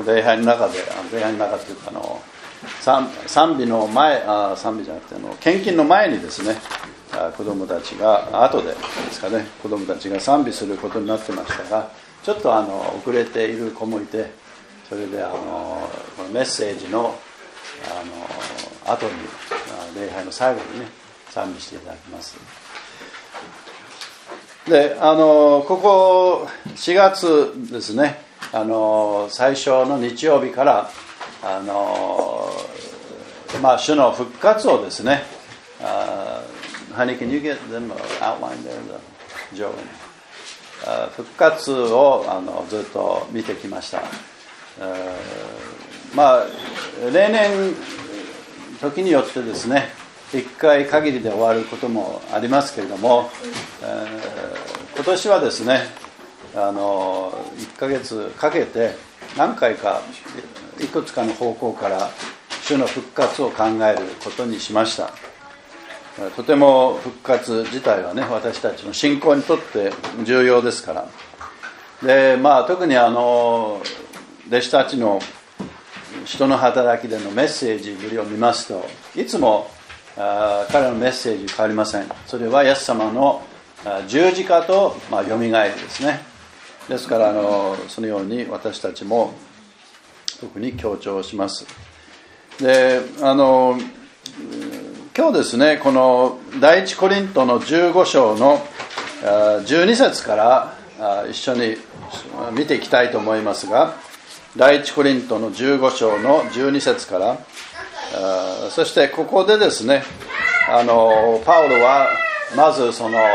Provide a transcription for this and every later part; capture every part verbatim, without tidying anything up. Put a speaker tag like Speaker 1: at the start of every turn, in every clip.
Speaker 1: 礼拝の中で、あの礼拝の中というかあの賛, 賛美の前あ賛美じゃなくてあの献金の前にですね、子供たちが後でですかね、子供たちが賛美することになってましたが、ちょっとあの遅れている子もいて、それであのこのメッセージのあの後に礼拝の最後にね賛美していただきます。で、あのここしがつですね、あの最初の日曜日からあのまあ主の復活をですね、Honey, can you get them outline there, the Joe? 復活をあのずっと見てきました。まあ例年時によってですね、一回限りで終わることもありますけれども、えー、今年はですね、あのいっかげつかけて何回かいくつかの方向から主の復活を考えることにしました。とても復活自体はね、私たちの信仰にとって重要ですから。で、まあ特にあの弟子たちの人の働きでのメッセージぶりを見ますと、いつもあ彼のメッセージ変わりません。それはイエス様の十字架と、まあ、よみがえりですね。ですからあのそのように私たちも特に強調します。で、あの今日ですね、この第一コリントのじゅうご章のじゅうに節から一緒に見ていきたいと思いますが、第一コリントのじゅうご章のじゅうに節から、そしてここでですね、あのパウロはまずその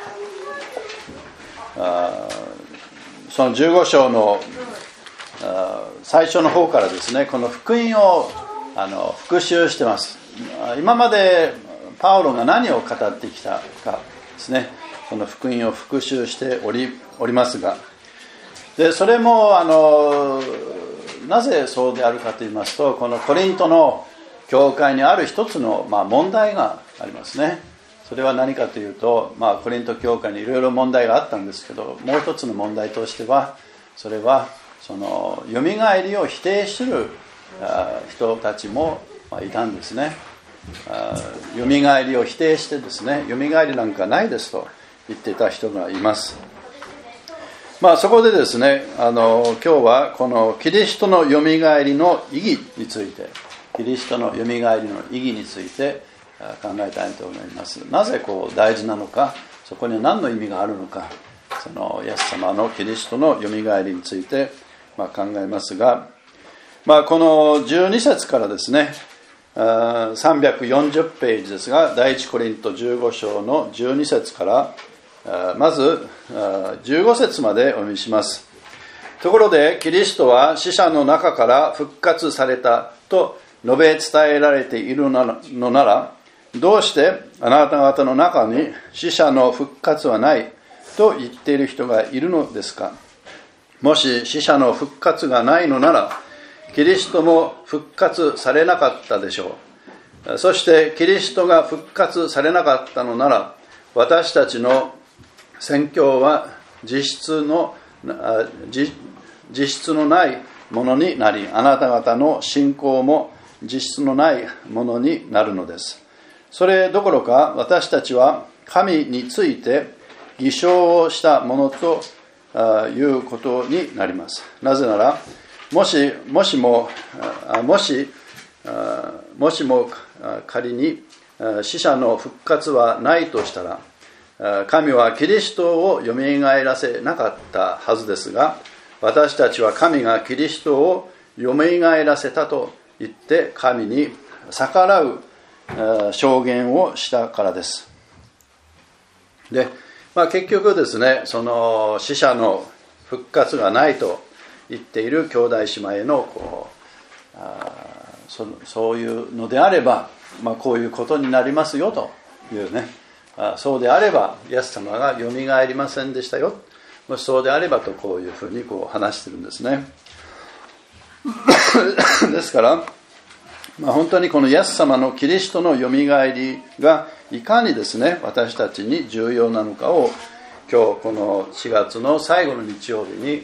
Speaker 1: そのじゅうご章の最初の方からですね、この福音をあの復習してます。今までパウロが何を語ってきたかですね、その福音を復習しており、おりますが、でそれもあのなぜそうであるかと言いますと、このコリントの教会にある一つの、まあ、問題がありますね。それは何かというと、まあ、コリント教会にいろいろ問題があったんですけど、もう一つの問題としては、それはそのよみがえりを否定する人たちもいたんですね。よみがえりを否定してですね、よみがえりなんかないですと言っていた人がいます。まあそこでですね、あの今日はこのキリストのよみがえりの意義について、キリストのよみがえりの意義について考えたいと思います。なぜこう大事なのか、そこには何の意味があるのか、そのイエス様のキリストのよみがえりについてまあ考えますが、まあこのじゅうに節からですね、さんびゃくよんじゅうページですが、第一コリントじゅうご章のじゅうに節からまずじゅうご節までお読みします。ところでキリストは死者の中から復活されたと述べ伝えられているのなら、どうしてあなた方の中に死者の復活はないと言っている人がいるのですか。もし死者の復活がないのなら、キリストも復活されなかったでしょう。そしてキリストが復活されなかったのなら、私たちの宣教は実質の実質のないものになり、あなた方の信仰も実質のないものになるのです。それどころか私たちは神について偽証をしたものということになります。なぜなら、もしもしももしもしも仮に死者の復活はないとしたら、神はキリストをよみがえらせなかったはずですが、私たちは神がキリストをよみがえらせたと言って神に逆らう証言をしたからです。で、まあ、結局ですね、その死者の復活がないと言っている兄弟姉妹へのこうあ そ, そういうのであれば、まあ、こういうことになりますよというね、あそうであればイエス様がよみがえりませんでしたよ、もしそうであればとこういうふうにこう話してるんですね。ですから、まあ、本当にこのイエス様のキリストのよみがえりがいかにですね私たちに重要なのかを今日このしがつの最後の日曜日に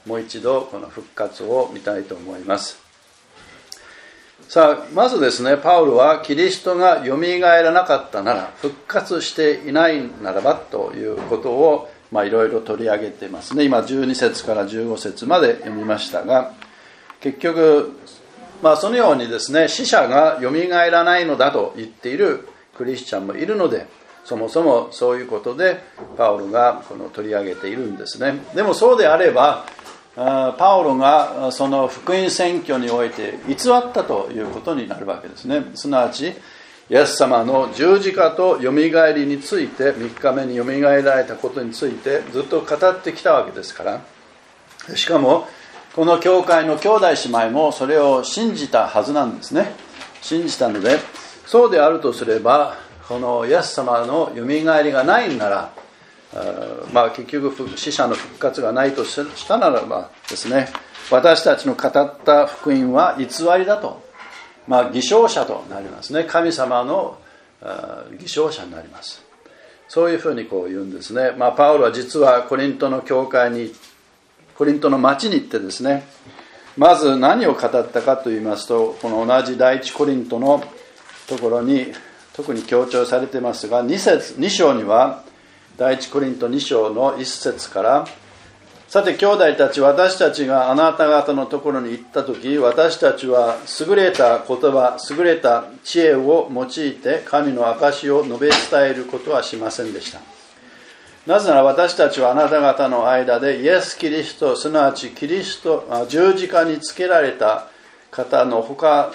Speaker 1: もう一度この復活を見たいと思います。さあまずですね、パウロはキリストがよみがえらなかったなら、復活していないならばということをまあいろいろ取り上げていますね。今じゅうに節からじゅうご節まで読みましたが、結局まあそのようにですね、死者がよみがえらないのだと言っているクリスチャンもいるので、そもそもそういうことでパウロがこの取り上げているんですね。でもそうであれば、パウロがその福音宣教において偽ったということになるわけですね。すなわちイエス様の十字架とよみがえりについて、みっかめによみがえられたことについてずっと語ってきたわけですから、しかもこの教会の兄弟姉妹もそれを信じたはずなんですね。信じたので、そうであるとすれば、このイエス様のよみがえりがないなら、まあ結局死者の復活がないとしたならばですね、私たちの語った福音は偽りだと、まあ偽証者となりますね。神様の偽証者になります。そういうふうにこう言うんですね。まあパウロは実はコリントの教会にコリントの町に行ってですね、まず何を語ったかと言いますと、この同じ第一コリントのところに特に強調されていますが、に節に章には第一コリントに章のいち節から、さて兄弟たち、私たちがあなた方のところに行った時、私たちは優れた言葉、優れた知恵を用いて神の証を述べ伝えることはしませんでした。なぜなら私たちはあなた方の間でイエス・キリスト、すなわちキリスト、十字架につけられた方の他、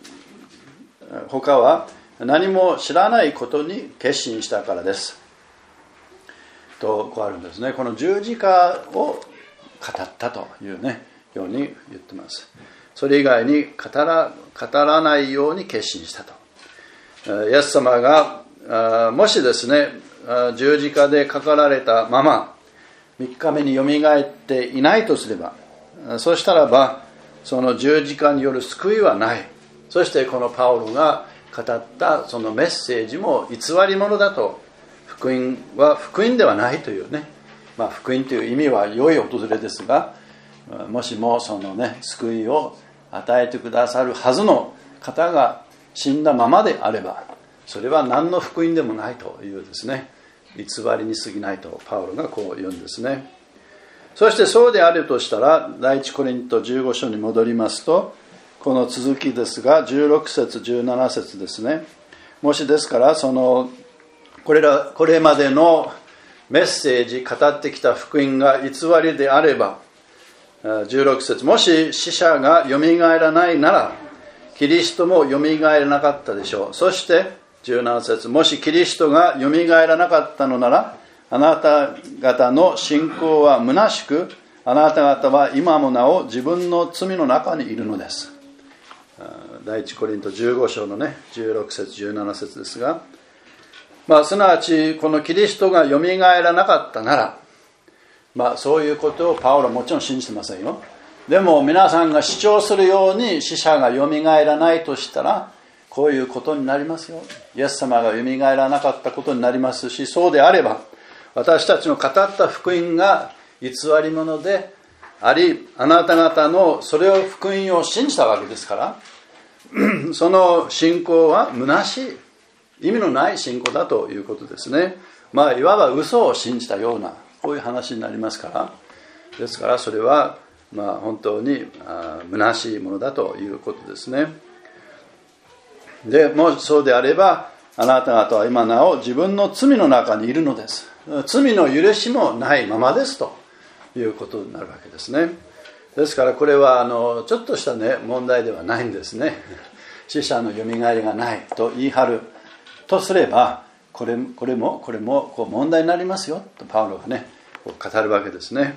Speaker 1: 他は何も知らないことに決心したからです。とこうあるんですね。この十字架を語ったというね、ように言ってます。それ以外に語ら、語らないように決心したと。イエス様がもしですね、十字架でかかられたままみっかめによみがえっていないとすれば、そうしたらばその十字架による救いはない。そしてこのパウロが語ったそのメッセージも偽り物だと、福音は福音ではないというね、まあ、福音という意味は良い訪れですが、もしもそのね救いを与えてくださるはずの方が死んだままであれば、それは何の福音でもないというですね、偽りに過ぎないとパウロがこう言うんですね。そしてそうであるとしたら、第一コリントじゅうご章に戻りますと、この続きですがじゅうろく節じゅうなな節ですね。もしですからそのこれらこれまでのメッセージ、語ってきた福音が偽りであれば、じゅうろく節、もし死者がよみがえらないならキリストもよみがえらなかったでしょう。そしてじゅうなな節、もしキリストがよみがえらなかったのなら、あなた方の信仰は虚しく、あなた方は今もなお自分の罪の中にいるのです。第一コリントじゅうご章のねじゅうろく節じゅうなな節ですが、まあ、すなわちこのキリストがよみがえらなかったなら、まあそういうことをパウロはもちろん信じてませんよ。でも皆さんが主張するように死者がよみがえらないとしたら、こういうことになりますよ。イエス様がよみがえらなかったことになりますし、そうであれば私たちの語った福音が偽り物であり、あなた方のそれを福音を信じたわけですからその信仰は虚しい、意味のない信仰だということですね。まあいわば嘘を信じたような、こういう話になりますから、ですからそれはまあ本当に虚しいものだということですね。でもしそうであれば、あなた方は今なお自分の罪の中にいるのです。罪の許しもないままですということになるわけですね。ですからこれはあのちょっとしたね問題ではないんですね。死者のよみがえりがないと言い張るとすれば、これ、これもこれもこう問題になりますよとパウロがねこう語るわけですね。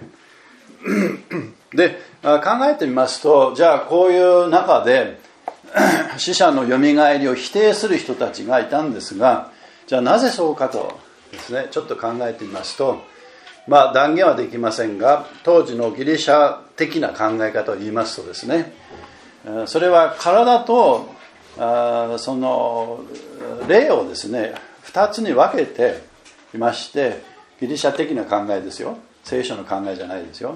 Speaker 1: で考えてみますと、じゃあこういう中で死者のよみがえりを否定する人たちがいたんですが、じゃあなぜそうかとですね、ちょっと考えてみますと、まあ断言はできませんが、当時のギリシャ的な考え方を言いますとですね、それは体とその霊をですねふたつに分けていまして、ギリシャ的な考えですよ、聖書の考えじゃないですよ。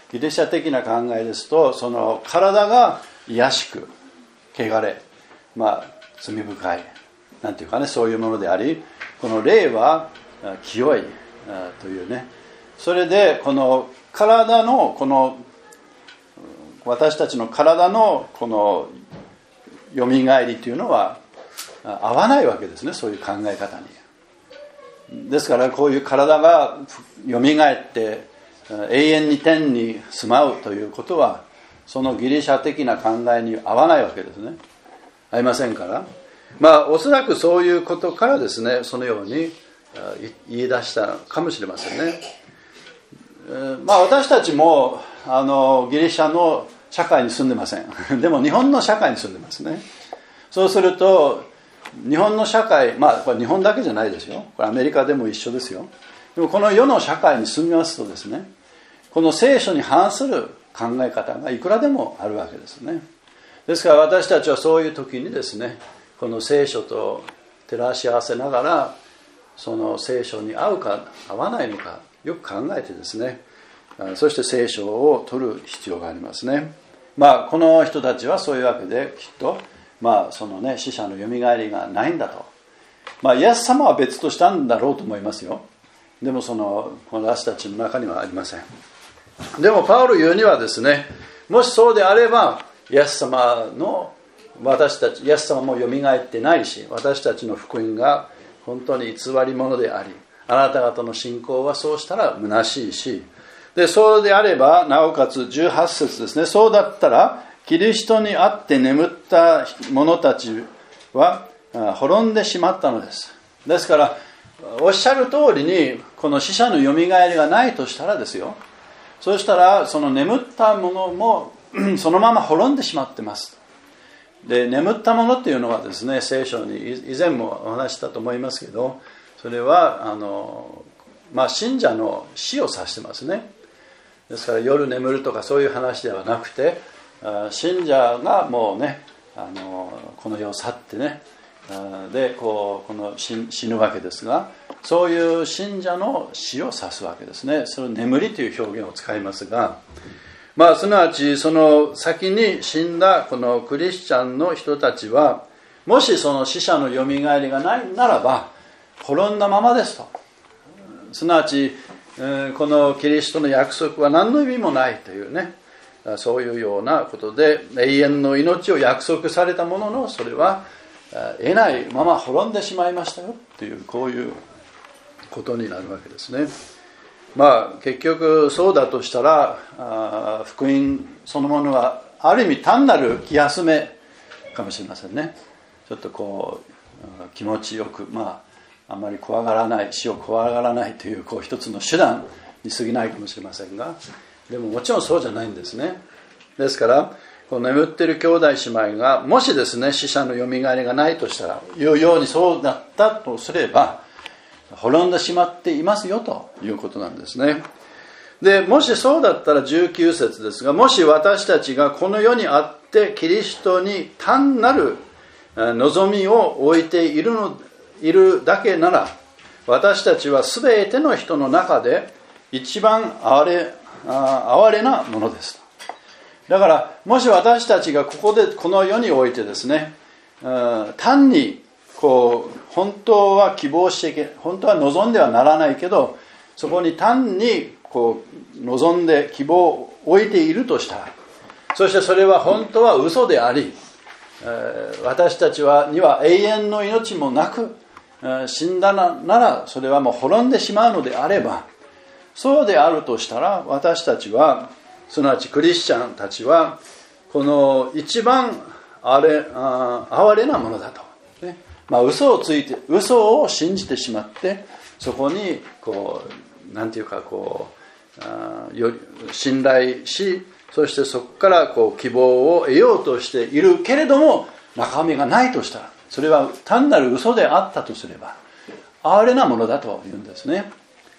Speaker 1: ギリシャ的な考えですと、その体が卑しく汚れ、まあ罪深いなんていうかね、そういうものであり、この霊は清いというね、それでこの体のこの私たちの体のこのよみがえりというのは合わないわけですね、そういう考え方に。ですからこういう体がよみがえって永遠に天に住まうということは、そのギリシャ的な考えに合わないわけですね。合いませんから、まあおそらくそういうことからですね、そのように言い出したかもしれませんね。まあ私たちもあのギリシャの社会に住んでません。でも日本の社会に住んでますね。そうすると日本の社会、まあこれ日本だけじゃないですよ、これアメリカでも一緒ですよ。でもこの世の社会に住みますとですね、この聖書に反する考え方がいくらでもあるわけですね。ですから私たちはそういう時にですね、この聖書と照らし合わせながら、その聖書に合うか合わないのかよく考えてですね、そして聖書を取る必要がありますね。まあこの人たちはそういうわけで、きっとまあそのね、死者のよみがえりがないんだと、まあイエス様は別としたんだろうと思いますよ。でもその私たちの中にはありません。でもパウロ言うにはですね、もしそうであればイエス様の私たちイエス様もよみがえってないし、私たちの福音が本当に偽り者であり、あなた方の信仰はそうしたら虚しいし、でそうであればなおかつじゅうはち節ですね、そうだったらキリストにあって眠った者たちは滅んでしまったのです。ですからおっしゃる通りにこの死者のよみがえりがないとしたらですよ、そうしたらその眠ったものもそのまま滅んでしまってます。で眠ったものっていうのはですね、聖書に以前もお話したと思いますけど、それはあの、まあ、信者の死を指してますね。ですから夜眠るとかそういう話ではなくて、信者がもうね、あのこの世を去ってね、でこうこの 死, 死ぬわけですが、そういう信者の死を指すわけですね。その眠りという表現を使いますが、まあすなわちその先に死んだこのクリスチャンの人たちは、もしその死者のよみがえりがないならば滅んだままですと。すなわちこのキリストの約束は何の意味もないというね、そういうようなことで永遠の命を約束されたものの、それは得ないまま滅んでしまいましたよという、こういうことになるわけですね。まあ結局そうだとしたら、福音そのものはある意味単なる気休めかもしれませんね。ちょっとこう気持ちよく、まああんまり怖がらない、死を怖がらないという、こう一つの手段に過ぎないかもしれませんが、でももちろんそうじゃないんですね。ですからこの眠っている兄弟姉妹がもしですね、死者のよみがえりがないとしたら、いうようにそうだったとすれば滅んでしまっていますよということなんですね。でもしそうだったらじゅうきゅう節ですが、もし私たちがこの世にあってキリストに単なる望みを置いているのいるだけなら、私たちは全ての人の中で一番哀れ、哀れなものです。だからもし私たちがここでこの世においてですね、単にこう本当は希望していけ、本当は望んではならないけど、そこに単にこう望んで希望を置いているとしたら、そしてそれは本当は嘘であり、私たちはには永遠の命もなく、死んだならそれはもう滅んでしまうのであれば、そうであるとしたら、私たちはすなわちクリスチャンたちはこの一番あれあ哀れなものだと、ね、まあ嘘をついて嘘を信じてしまって、そこにこうなんていうかこうあより信頼し、そしてそこからこう希望を得ようとしているけれども中身がないとしたら、それは単なる嘘であったとすれば哀れなものだというんですね。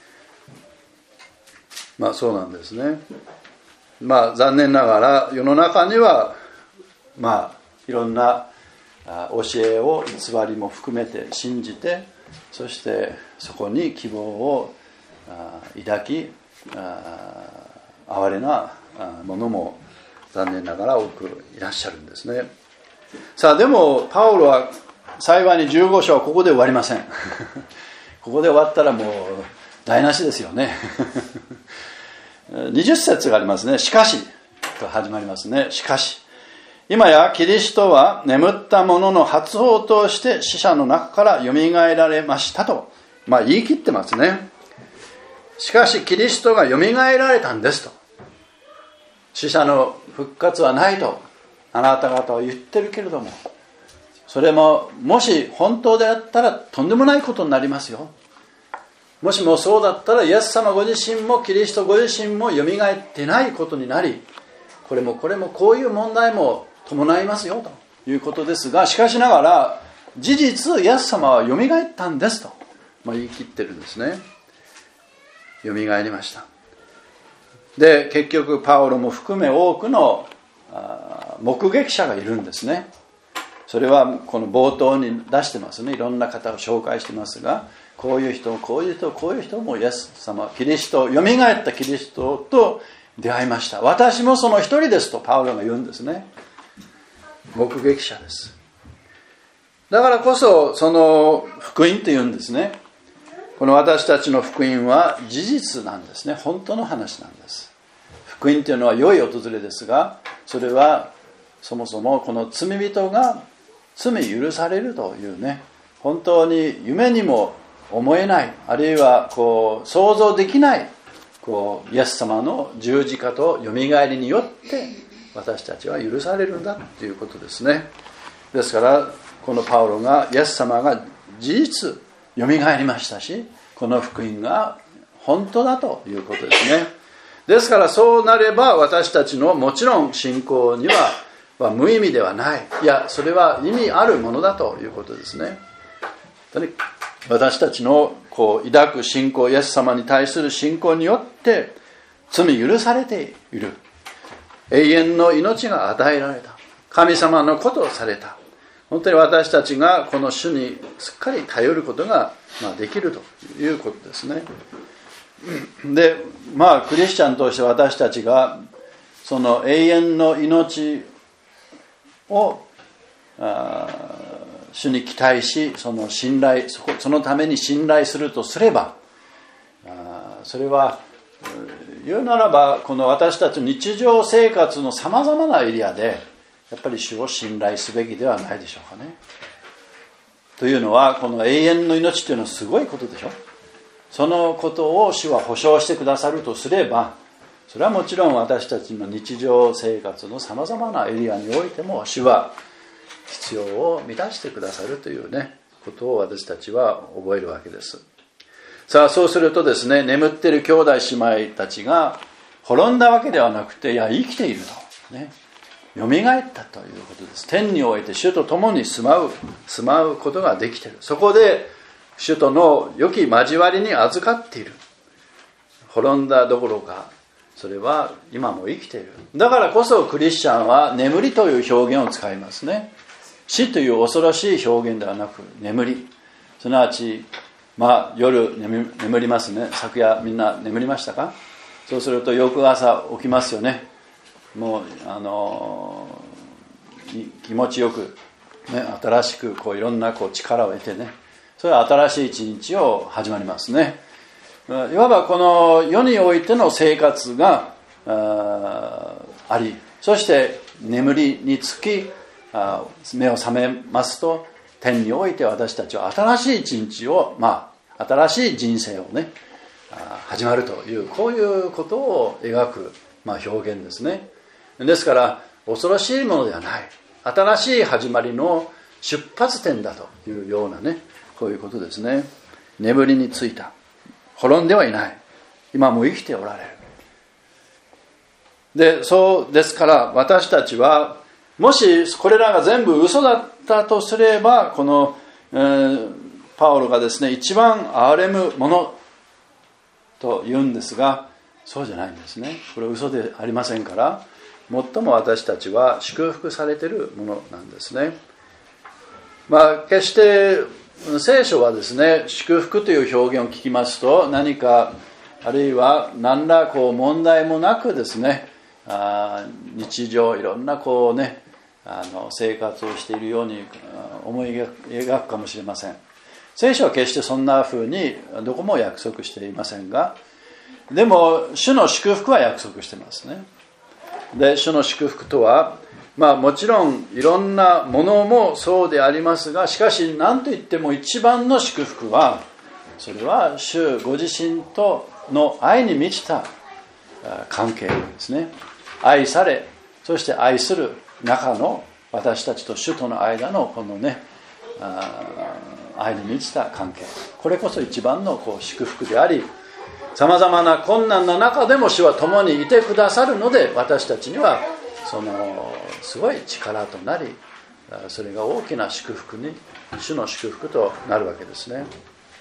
Speaker 1: まあそうなんですね。まあ残念ながら世の中にはまあいろんな教えを偽りも含めて信じて、そしてそこに希望を抱き哀れなものも残念ながら多くいらっしゃるんですね。さあでもパウロは幸いにじゅうご章はここで終わりませんここで終わったらもう台無しですよねにじゅっ節がありますね。しかしと始まりますね。しかし今やキリストは眠った者の初報として死者の中からよみがえられましたと、まあ、言い切ってますね。しかしキリストがよみがえられたんですと、死者の復活はないとあなた方は言ってるけれども、それももし本当であったらとんでもないことになりますよ。もしもそうだったらイエス様ご自身もキリストご自身もよみがえってないことになり、これもこれもこういう問題も伴いますよということですが、しかしながら事実イエス様はよみがえったんですと、まあ、言い切ってるんですね。よみがえりました。で結局パウロも含め多くの目撃者がいるんですね。それはこの冒頭に出してますね。いろんな方を紹介してますが、こういう人こういう人こういう人もイエス様キリストよみがえったキリストと出会いました。私もその一人ですとパウロが言うんですね。目撃者です。だからこそその福音というんですね。この私たちの福音は事実なんですね。本当の話なんです。福音というのは良い訪れですが、それはそもそもこの罪人が罪許されるというね、本当に夢にも思えない、あるいはこう想像できないこうイエス様の十字架とよみがえりによって私たちは許されるんだということですね。ですからこのパウロがイエス様が事実よみがえりましたし、この福音が本当だということですね。ですからそうなれば私たちのもちろん信仰にはは無意味ではない、いやそれは意味あるものだということですね。私たちのこう抱く信仰、イエス様に対する信仰によって罪許されている、永遠の命が与えられた、神様のことをされた、本当に私たちがこの主にすっかり頼ることができるということですね。でまあクリスチャンとして私たちがその永遠の命を主に期待し、その信頼、そこ、そのために信頼するとすれば、それは言うならばこの私たちの日常生活のさまざまなエリアでやっぱり主を信頼すべきではないでしょうかね。というのはこの永遠の命というのはすごいことでしょ。そのことを主は保証してくださるとすれば、それはもちろん私たちの日常生活のさまざまなエリアにおいても主は必要を満たしてくださるというねことを私たちは覚えるわけです。さあそうするとですね、眠っている兄弟姉妹たちが滅んだわけではなくて、いや生きているとね、よみがえったということです。天において主と共に住まう住まうことができている。そこで主との良き交わりに預かっている。滅んだどころかそれは今も生きている。だからこそクリスチャンは眠りという表現を使いますね。死という恐ろしい表現ではなく眠り、すなわちまあ夜 眠, 眠りますね。昨夜みんな眠りましたか？そうすると翌朝起きますよね。もうあの気持ちよく、ね、新しくこういろんなこう力を得てね、それは新しい一日を始まりますね。いわばこの世においての生活が あ, あり、そして眠りにつきあ目を覚めますと、天において私たちは新しい一日を、まあ、新しい人生をね始まるという、こういうことを描く、まあ、表現ですね。ですから恐ろしいものではない、新しい始まりの出発点だというようなね、こういうことですね。眠りについた、滅んではいない、今も生きておられる。でそうですから私たちはもしこれらが全部嘘だったとすれば、この、えー、パウロがですね一番憐れむものと言うんですが、そうじゃないんですね。これは嘘でありませんから、最も私たちは祝福されているものなんですね。まあ決して聖書はですね、祝福という表現を聞きますと、何かあるいは何らこう問題もなくですね、 あ日常いろんなこうねあの生活をしているように思い描くかもしれません。聖書は決してそんな風にどこも約束していませんが、でも主の祝福は約束してますね。で主の祝福とは、まあもちろんいろんなものもそうでありますが、しかし何といっても一番の祝福は、それは主ご自身との愛に満ちた関係ですね。愛され、そして愛する中の私たちと主との間のこのね愛に満ちた関係、これこそ一番のこう祝福であり、さまざまな困難な中でも主は共にいてくださるので、私たちにはそのすごい力となり、それが大きな祝福に、主の祝福となるわけですね。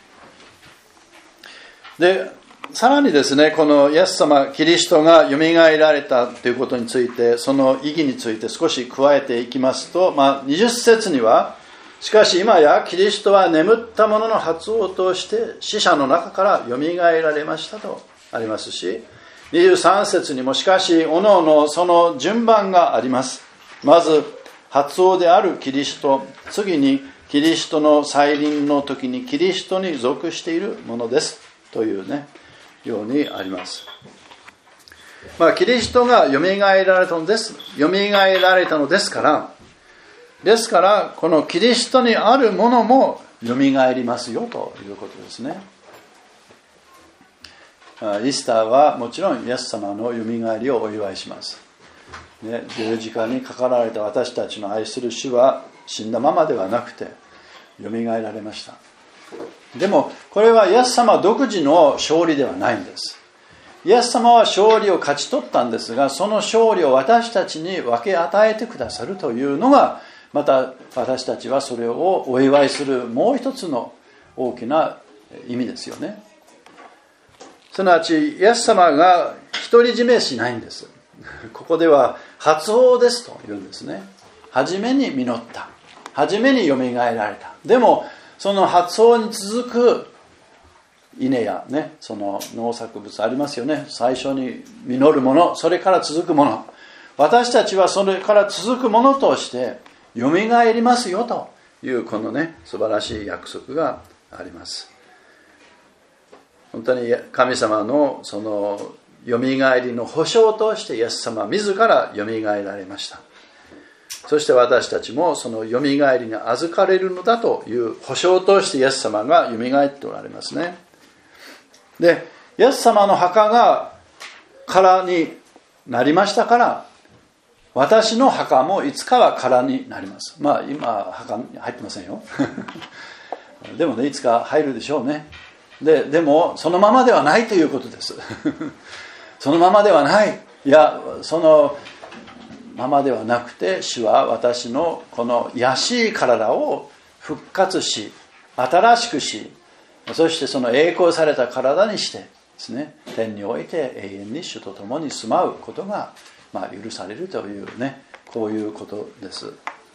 Speaker 1: でさらにですね、このイエス様キリストがよみがえられたということについて、その意義について少し加えていきますと、まあ、にじゅっ節には、しかし今やキリストは眠った者の発音として死者の中からよみがえられましたとありますし、にじゅうさん節にもしかしおのおのその順番があります。まず発音であるキリスト、次にキリストの再臨の時にキリストに属しているものですというねようにあります。まあキリストがよみがえられたのですよみがえられたのですからですからこのキリストにあるものもよみがえりますよということですね。イースターはもちろんイエス様のよみがえりをお祝いします、ね、十字架にかかられた私たちの愛する主は死んだままではなくてよみがえられました。でもこれはイエス様独自の勝利ではないんです。イエス様は勝利を勝ち取ったんですが、その勝利を私たちに分け与えてくださるというのが、また私たちはそれをお祝いするもう一つの大きな意味ですよね。すなわちイエス様が独り占めしないんです。ここでは初王ですと言うんですね。初めに実った、初めによみがえられた。でもその発王に続く稲やね、その農作物ありますよね。最初に実るもの、それから続くもの、私たちはそれから続くものとしてよみがえりますよというこのね素晴らしい約束があります。本当に神様のそのよみがえりの保証としてイエス様自らよみがえられました。そして私たちもそのよみがえりに預かれるのだという保証としてイエス様がよみがえっておられますね。でイエス様の墓が空になりましたから、私の墓もいつかは空になります。まあ今墓に入ってませんよでもねいつか入るでしょうね。ででもそのままではないということですそのままではない、いやそのままではなくて、主は私のこの卑しい体を復活し新しくし、そしてその栄光された体にしてですね、天において永遠に主と共に住まうことが、まあ、許されるというね、こういうことです。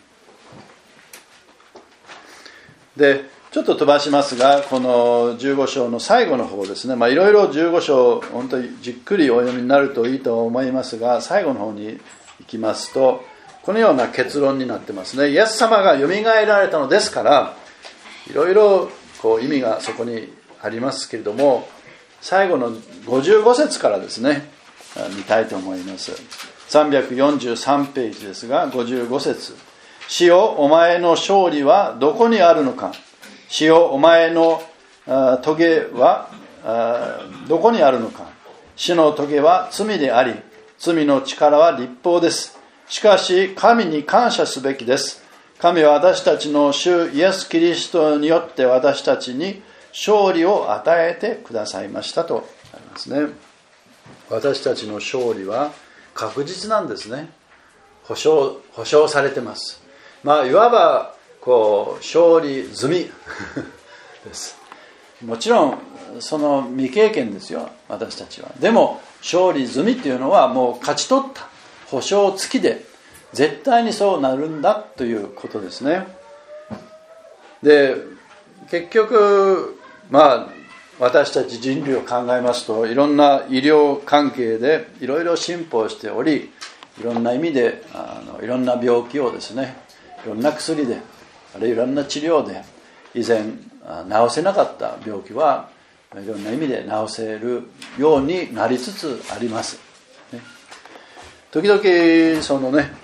Speaker 1: でちょっと飛ばしますが、このじゅうご章の最後の方ですね、まあいろいろじゅうご章本当にじっくりお読みになるといいと思いますが、最後の方に行きますとこのような結論になってますね。イエス様がよみがえられたのですから、いろいろこう意味がそこにありますけれども、最後のごじゅうご節からですね見たいと思います。さんびゃくよんじゅうさんページですが、ごじゅうご節、主よお前の勝利はどこにあるのか、主よお前の棘はどこにあるのか、主の棘は罪であり罪の力は律法です。しかし神に感謝すべきです。神は私たちの主イエス・キリストによって私たちに勝利を与えてくださいましたとありますね。私たちの勝利は確実なんですね。保証、保証されてます。まあいわばこう勝利済みです。もちろんその未経験ですよ、私たちは。でも勝利済みっていうのはもう勝ち取った保証付きで、絶対にそうなるんだということですね。で結局まあ私たち人類を考えますと、いろんな医療関係でいろいろ進歩しており、いろんな意味であのいろんな病気をですね、いろんな薬で、あるいはいろんな治療で以前治せなかった病気はいろんな意味で治せるようになりつつあります、ね、時々そのね、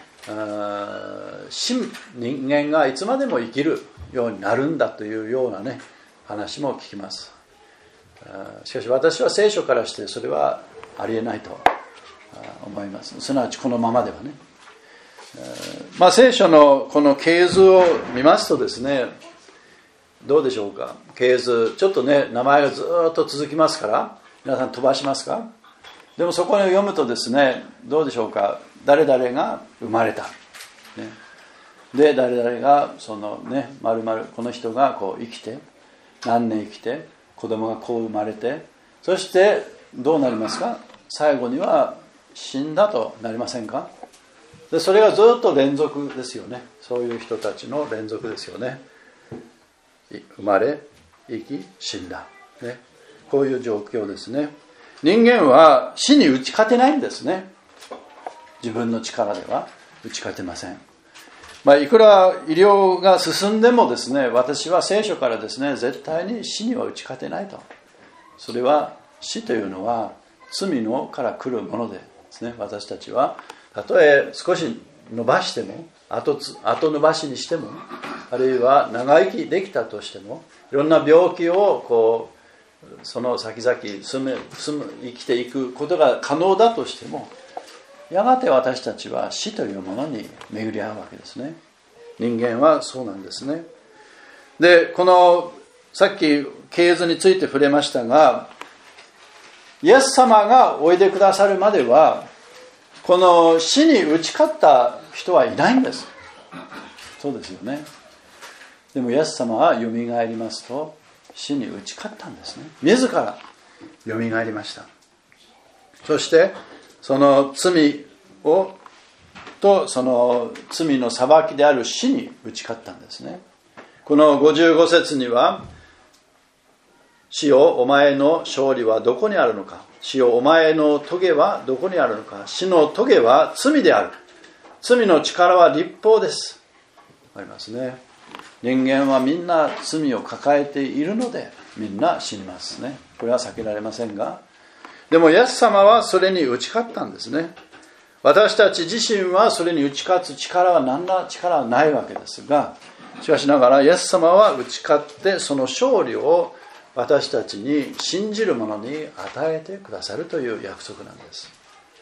Speaker 1: 人間がいつまでも生きるようになるんだというようなね話も聞きます。しかし私は聖書からしてそれはありえないと思います。すなわちこのままではね、まあ、聖書のこの系図を見ますとですね、どうでしょうか。系図ちょっとね名前がずっと続きますから皆さん飛ばしますか。でもそこを読むとですね、どうでしょうか。誰々が生まれた、ね、で誰々がそのね丸々この人がこう生きて何年生きて子供がこう生まれて、そしてどうなりますか。最後には死んだとなりませんか。でそれがずっと連続ですよね。そういう人たちの連続ですよね。生まれ生き死んだ、ね、こういう状況ですね。人間は死に打ち勝てないんですね。自分の力では打ち勝てません。まあ、いくら医療が進んでもですね、私は聖書からですね、絶対に死には打ち勝てないと。それは死というのは罪のから来るものですね。私たちはたとえ少し伸ばしても 後, つ後伸ばしにしても、あるいは長生きできたとしても、いろんな病気をこうその先々住め住む生きていくことが可能だとしても、やがて私たちは死というものに巡り合うわけですね。人間はそうなんですね。でこのさっき系図について触れましたが、イエス様がおいでくださるまではこの死に打ち勝った人はいないんです。そうですよね。でもイエス様はよみがえりますと死に打ち勝ったんですね。自らよみがえりました。そしてその罪をとその罪の裁きである死に打ち勝ったんですね。このごじゅうご節には、死よお前の勝利はどこにあるのか、死よお前の棘はどこにあるのか、死の棘は罪である、罪の力は律法です。ありますね。人間はみんな罪を抱えているのでみんな死にますね。これは避けられませんが、でもイエス様はそれに打ち勝ったんですね。私たち自身はそれに打ち勝つ力は何ら力はないわけですが、しかしながらイエス様は打ち勝ってその勝利を私たちに信じる者に与えてくださるという約束なんです。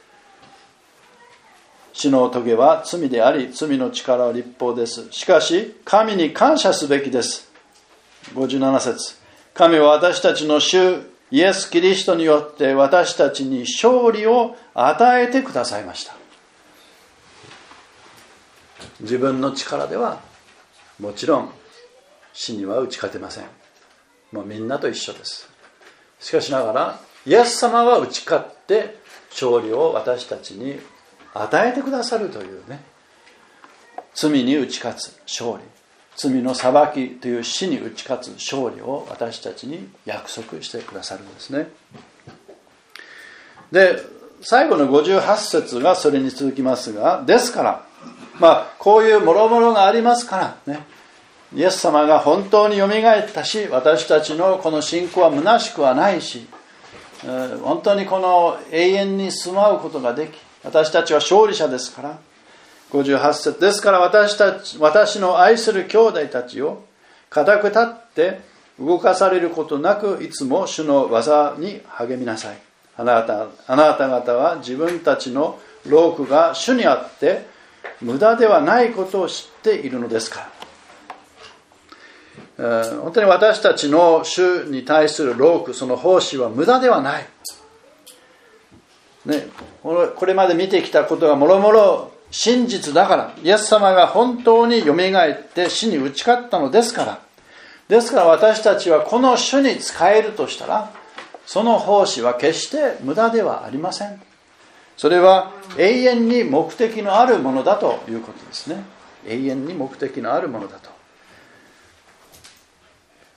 Speaker 1: 死の棘は罪であり、罪の力は律法です。しかし神に感謝すべきです。ごじゅうなな節、神は私たちの主イエス・キリストによって私たちに勝利を与えてくださいました。自分の力ではもちろん死には打ち勝てません。もうみんなと一緒です。しかしながらイエス様は打ち勝って勝利を私たちに与えてくださるというね、罪に打ち勝つ勝利、罪の裁きという死に打ち勝つ勝利を私たちに約束してくださるんですね。で最後のごじゅうはち節がそれに続きますが、ですからまあこういう諸々がありますからね、イエス様が本当によみがえったし、私たちのこの信仰は虚しくはないし、本当にこの永遠に住まうことができ、私たちは勝利者ですから。ごじゅうはち節、ですから私たち私の愛する兄弟たちを固く立って動かされることなく、いつも主の技に励みなさい。あなたあなた方は自分たちの労苦が主にあって無駄ではないことを知っているのですから。本当に私たちの主に対する労苦、その奉仕は無駄ではない、ね、これまで見てきたことがもろもろ真実だから、イエス様が本当によみがえって死に打ち勝ったのですから、ですから私たちはこの主に仕えるとしたら、その奉仕は決して無駄ではありません。それは永遠に目的のあるものだということですね。永遠に目的のあるものだと。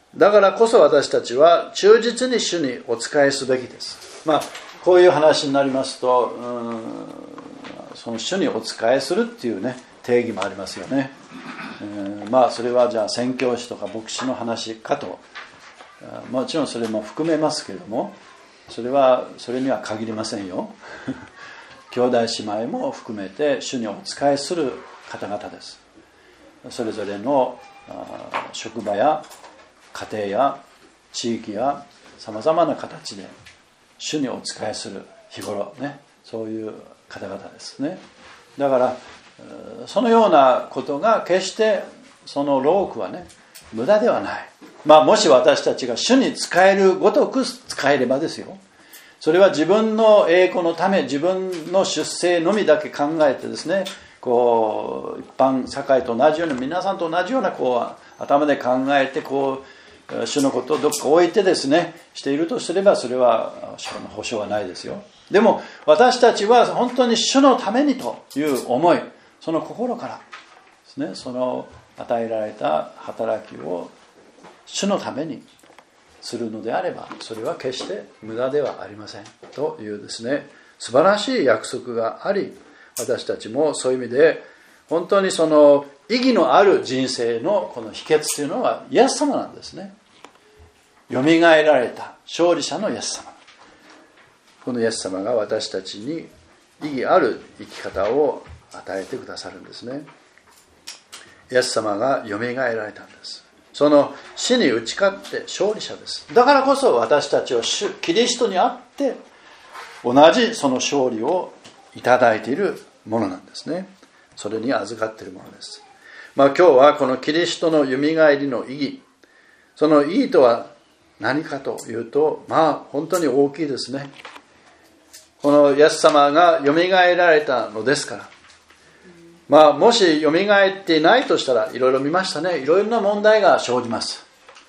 Speaker 1: だからこそ私たちは忠実に主にお仕えすべきです。まあこういう話になりますと、うーんその主にお仕えするっていうね定義もありますよね。えー、まあそれはじゃあ宣教師とか牧師の話かと、もちろんそれも含めますけれども、それはそれには限りませんよ。兄弟姉妹も含めて主にお仕えする方々です。それぞれの職場や家庭や地域やさまざまな形で主にお仕えする日頃ね、そういう方々ですね。だからそのようなことが決してその労苦はね無駄ではない。まあもし私たちが主に仕えるごとく使えればですよ。それは自分の栄光のため、自分の出世のみだけ考えてですね、こう一般社会と同じように、皆さんと同じようなこう頭で考えてこう主のことをどっか置いてですねしているとすれば、それは主の保証はないですよ。でも私たちは本当に主のためにという思い、その心からですね、その与えられた働きを主のためにするのであれば、それは決して無駄ではありませんというですね、素晴らしい約束があり、私たちもそういう意味で本当にその意義のある人生のこの秘訣というのはイエス様なんですね。よみがえられた勝利者のイエス様、このイエス様が私たちに意義ある生き方を与えてくださるんですね。イエス様がよみがえられたんです。その死に打ち勝って勝利者です。だからこそ私たちは主キリストにあって同じその勝利をいただいているものなんですね。それに預かっているものです。まあ今日はこのキリストのよみがえりの意義、その意義とは何かというと、まあ本当に大きいですね。このイエス様がよみがえられたのですから、まあもしよみがえっていないとしたら、いろいろ見ましたね、いろいろな問題が生じます。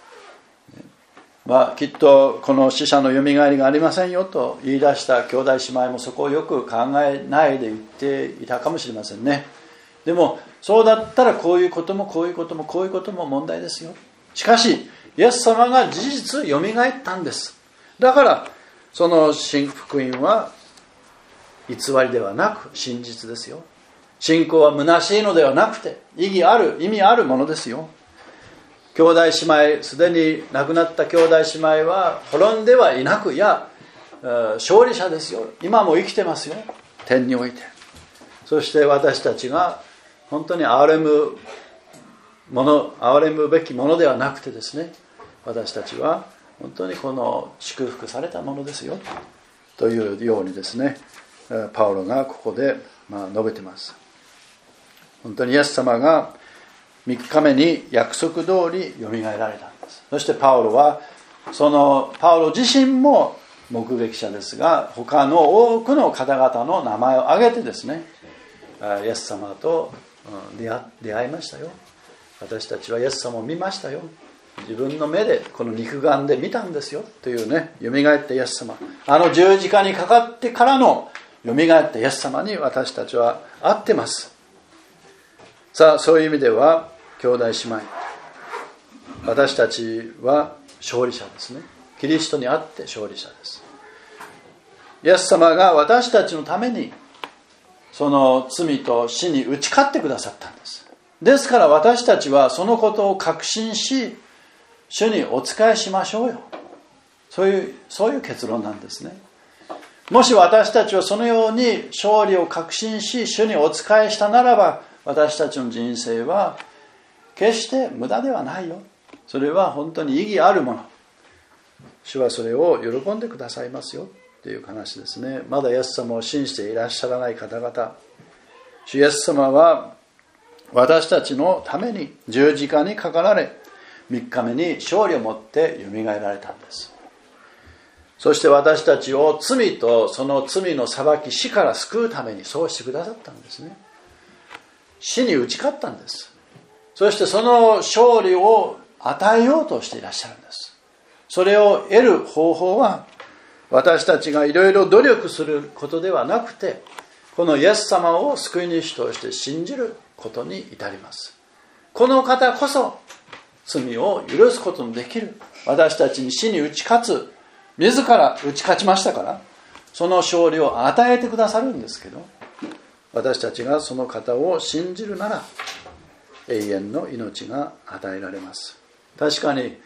Speaker 1: まあきっとこの死者のよみがえりがありませんよと言い出した兄弟姉妹もそこをよく考えないで言っていたかもしれませんね。でもそうだったらこういうこともこういうこともこういうことも問題ですよ。しかしイエス様が事実よみがえったんです。だからその新福音は偽りではなく真実ですよ。信仰は虚しいのではなくて意義ある意味あるものですよ。兄弟姉妹、すでに亡くなった兄弟姉妹は滅んではいなく、いや勝利者ですよ。今も生きてますよ、天において。そして私たちが本当に憐れむもの、憐れむべきものではなくてですね、私たちは本当にこの祝福されたものですよというようにですね、パウロがここでまあ述べてます。本当にイエス様がみっかめに約束通りよみがえられたんです。そしてパウロはそのパウロ自身も目撃者ですが、他の多くの方々の名前を挙げてですね、イエス様と出会、出会いましたよ。私たちはイエス様を見ましたよ。自分の目でこの肉眼で見たんですよというね、よみがえったイエス様、あの十字架にかかってからのよみがえったイエス様に私たちは会ってます。さあそういう意味では兄弟姉妹、私たちは勝利者ですね。キリストにあって勝利者です。イエス様が私たちのためにその罪と死に打ち勝ってくださったんです。ですから私たちはそのことを確信し、主にお仕えしましょうよ。そういうそういう結論なんですね。もし私たちはそのように勝利を確信し、主にお仕えしたならば、私たちの人生は決して無駄ではないよ。それは本当に意義あるもの。主はそれを喜んでくださいますよという話ですね。まだイエス様を信じていらっしゃらない方々、主イエス様は私たちのために十字架にかかられ、みっかめに勝利をもってよみがえられたんです。そして私たちを罪とその罪の裁き、死から救うためにそうしてくださったんですね。死に打ち勝ったんです。そしてその勝利を与えようとしていらっしゃるんです。それを得る方法は、私たちがいろいろ努力することではなくて、このイエス様を救い主として信じることに至ります。この方こそ罪を許すことのできる、私たちに死に打ち勝つ、自ら打ち勝ちましたから、その勝利を与えてくださるんですけど、私たちがその方を信じるなら永遠の命が与えられます。確かに、えー、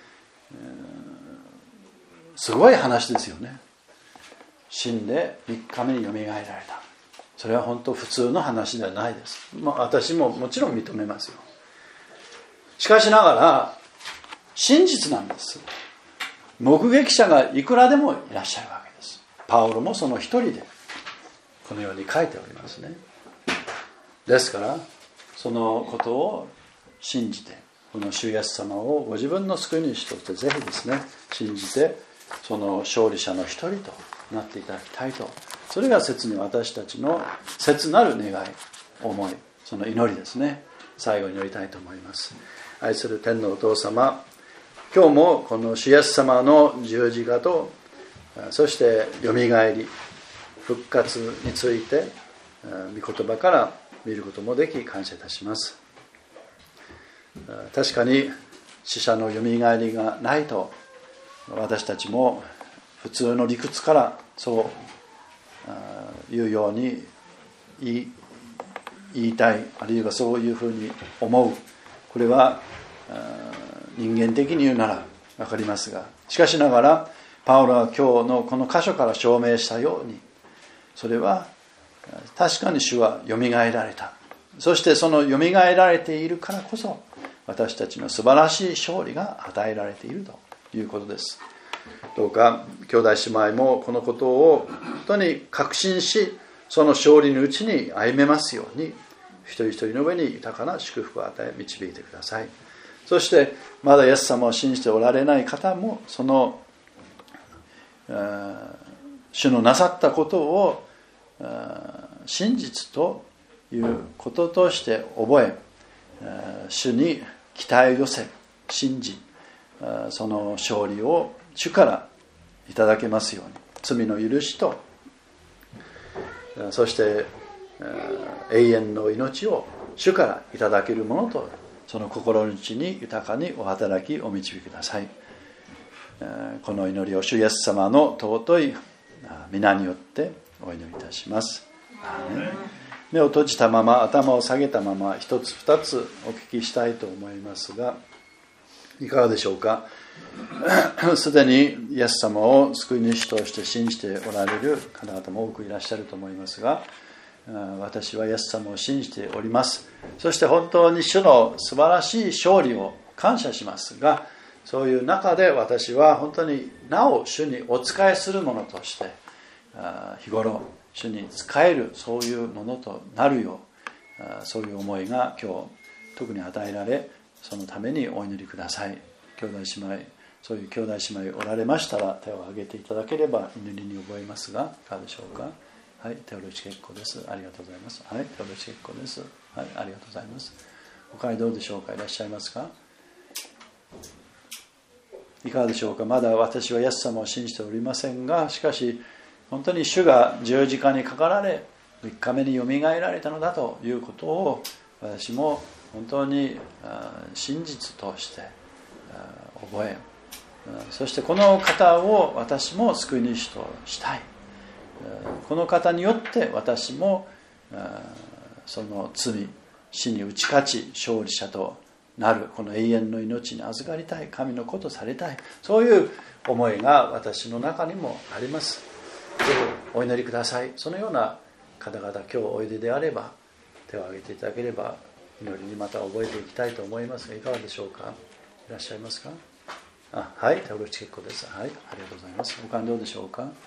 Speaker 1: すごい話ですよね。死んでみっかめによみがえられた。それは本当普通の話ではないです。まあ、私ももちろん認めますよ。しかしながら真実なんです。目撃者がいくらでもいらっしゃるわけです。パウロもその一人でこのように書いておりますね。ですからそのことを信じて、この主イエス様をご自分の救い主としてぜひですね信じて、その勝利者の一人となっていただきたいと、それが切に私たちの切なる願い、思い、その祈りですね。最後に祈りたいと思います。愛する天のお父様、今日もこの主イエス様の十字架と、そしてよみがえり復活について御言葉から見ることもでき感謝いたします。確かに死者のよみがえりがないと、私たちも普通の理屈からそういうように言い、言いたい、あるいはそういうふうに思う、これは人間的に言うなら分かりますが、しかしながらパウロは今日のこの箇所から証明したように、それは確かに主はよみがえられた。そしてそのよみがえられているからこそ私たちの素晴らしい勝利が与えられているということです。どうか兄弟姉妹もこのことを本当に確信し、その勝利のうちに歩めますように、一人一人の上に豊かな祝福を与え導いてください。そしてまだイエス様を信じておられない方も、その主のなさったことを真実ということとして覚え、主に期待を寄せ信じ、その勝利を主からいただけますように、罪の許しと、そして永遠の命を主からいただけるものと、その心の内に豊かにお働きお導きください。この祈りを主イエス様の尊い皆によってお祈りいたします。アーメン。目を閉じたまま、頭を下げたまま、一つ二つお聞きしたいと思いますが、いかがでしょうか。すでにイエス様を救い主として信じておられる方々も多くいらっしゃると思いますが、私はイエス様を信じております。そして本当に主の素晴らしい勝利を感謝しますが、そういう中で私は本当になお主にお仕えするものとして日頃主に仕える、そういうものとなるよう、そういう思いが今日特に与えられ、そのためにお祈りください。兄弟姉妹、そういう兄弟姉妹おられましたら手を挙げていただければ祈りに覚えますが、いかがでしょうか。はい、手を打ち結構です。ありがとうございます。はい、手を打ち結構です。はい、ありがとうございます。他にどうでしょうか。いらっしゃいますか。いかがでしょうか。まだ私はイエス様を信じておりませんが、しかし本当に主が十字架にかかられみっかめによみがえられたのだということを、私も本当に真実として覚え、そしてこの方を私も救い主としたい。この方によって私もその罪、死に打ち勝ち勝利者となる、この永遠の命に預かりたい、神の子とされたい、そういう思いが私の中にもあります。ぜひお祈りください。そのような方々、今日おいでであれば手を挙げていただければ祈りにまた覚えていきたいと思いますが、いかがでしょうか。いらっしゃいますか。あ、はい、手を打ち結構です。はい、ありがとうございます。他にどうでしょうか。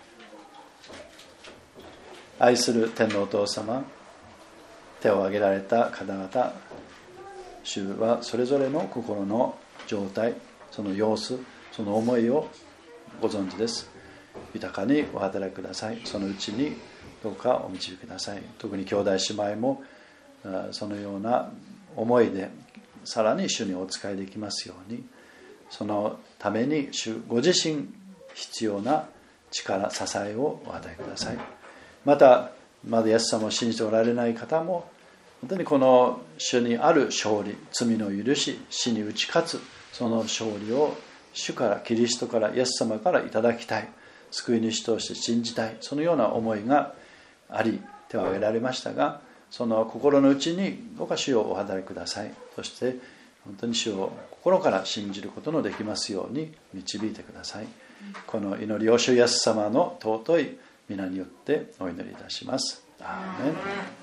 Speaker 1: 愛する天のお父様、手を挙げられた方々、主はそれぞれの心の状態、その様子、その思いをご存知です。豊かにお働きください。そのうちにどうかお導きください。特に兄弟姉妹もそのような思いでさらに主にお仕えできますように、そのために主ご自身必要な力、支えをお与えください。またまだイエス様を信じておられない方も、 本当にこの主にある勝利、罪の許し、死に打ち勝つ、その勝利を主から、キリストから、イエス様からいただきたい、救い主として信じたい、そのような思いがあり手を挙げられましたが、その心の内にどうか主をお働きください。そして本当に主を心から信じることのできますように導いてください。この祈りを主イエス様の尊い皆によってお祈りいたします。アーメン。